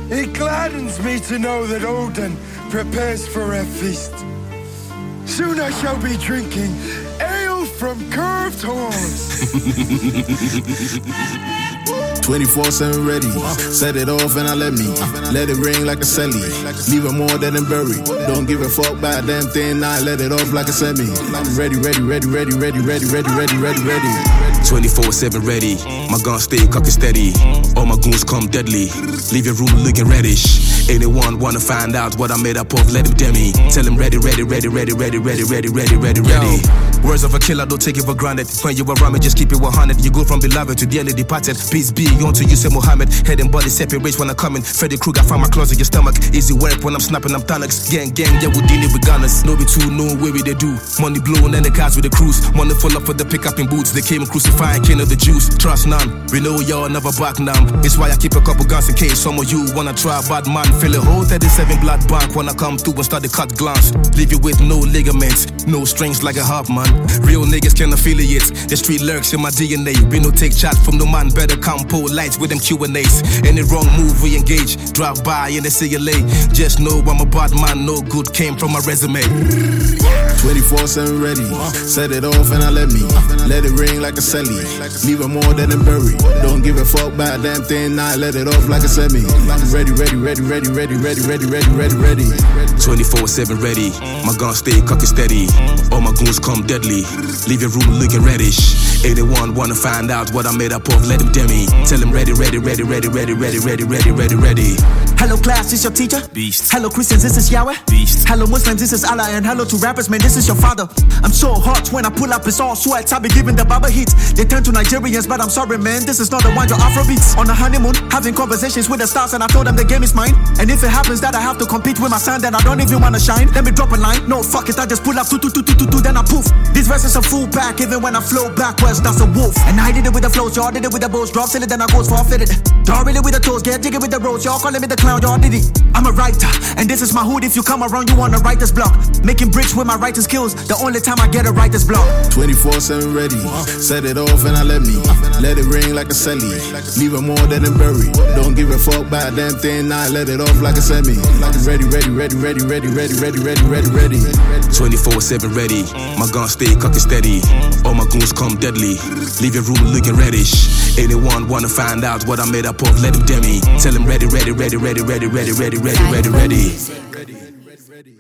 It gladdens me to know that Odin prepares for a feast. Soon I shall be drinking ale from curved horns. 24/7 ready. Set it off and I let it ring like a celly. Leave it more than buried. Don't give a fuck about damn thing. I let it off like a semi. Ready. 24/7 ready. My gun stay cocked steady. All my goons come deadly. Leave your room looking reddish. Anyone wanna find out what I'm made up of? Let him demi. Tell him ready. Words of a killer, don't take it for granted. When you around me, just keep it 100. You go from beloved to dearly departed. Peace be unto you, say Muhammad. Head and body separate when I'm coming. Freddy Krueger, find my claws in your stomach. Easy work when I'm snapping, I'm Thanax. Gang, yeah, we dealing with gunners. No be too, no way we they do. Money blowing and the cars with the cruise. Money full up for the pickup in boots. They came crucifying king of the Jews. Trust none, we know y'all never back now. It's why I keep a couple guns in case some of you wanna try bad man. Feel a whole 37 blood bank when I come through and start the cut glance. Leave you with no ligaments, no strings like a half man. Real niggas can affiliate. The street lurks in my DNA. We no take chat from no man. Better come pull lights with them Q&As. Any wrong move we engage. Drive by and they say you late. Just know I'm a bad man. No good came from my resume. 24/7 ready. Set it off and I let it ring like a celly. Leave it more than buried. Don't give a fuck about damn thing. I let it off like a semi. Ready. 24/7 ready. My gun stay cocked steady. All my goons come deadly. Leave your room looking reddish. Anyone wanna find out what I'm made up of? Let him demi. Tell him ready. Hello class, this your teacher? Beast. Hello Christians, this is Yahweh? Beast. Hello Muslims, this is Allah. And hello to rappers, man, this is your father. I'm so hot when I pull up, it's all sweats. I be giving the Baba heat. They turn to Nigerians, but I'm sorry, man, this is not the one your Afro beats. On a honeymoon, having conversations with the stars, and I told them the game is mine. And if it happens that I have to compete with my son, then I don't even wanna shine. Let me drop a line. No, fuck it, I just pull up, then I poof. These verses are full back, even when I flow backwards, that's a wolf. And I did it with the flows, y'all did it with the bows. Drop silly, then I goes forfeited. Draw really with the toes, get jiggy with the roads. Y'all calling me the clown, y'all did it. I'm a writer, and this is my hood. If you come around, you wanna write this block. Making bricks with my writing skills, the only time I get a writer's block. 24/7 ready. Set it off and I let it ring like a celly. Leave it more than buried. Don't give a fuck about damn thing. I let it off like a semi. Ready. 24/7 ready. My gun stay cocked steady. All my goons come deadly. Leave your room looking reddish. Anyone wanna find out what I'm made up of? Let him demi. Tell him ready.